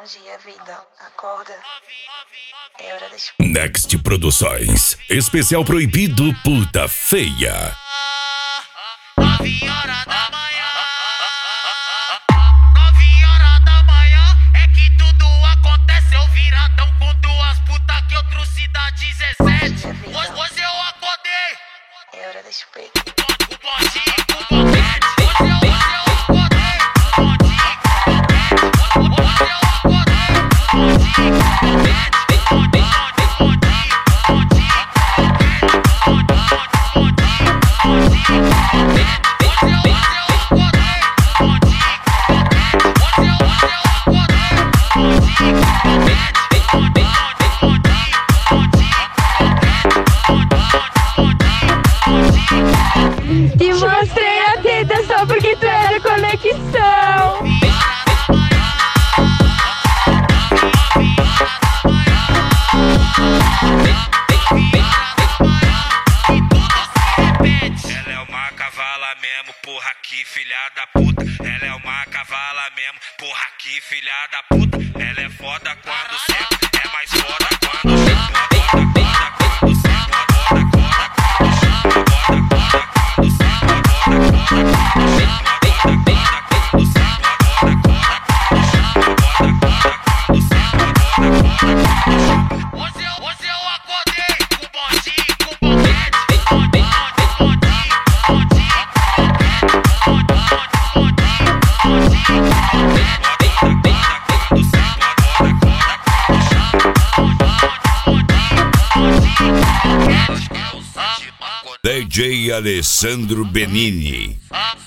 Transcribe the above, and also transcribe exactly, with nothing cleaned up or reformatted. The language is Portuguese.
Bom dia, vida. Acorda. É hora das... Next Produções. Especial proibido puta feia. Nove horas da manhã. Nove horas da manhã é que tudo acontece. Eu viradão com duas putas que eu trouxe da dezessete. Hoje, hoje eu acordei. É hora das peito. O bondinho, o boquete. Hoje eu, hoje eu acordei. O bondinho, o boquete. Hoje eu acordei. O bondinho, o boquete. E mostrei a teta só porque tu era conexão. Ela é uma cavala mesmo, porra que filha da puta. Ela é uma cavala mesmo, porra que filha da puta. Ela é foda quando senta, é mais foda quando chupa. Hoje eu, hoje eu acordei com o bondinho, com o boquete. Bondinho, D J Alessandro Benini.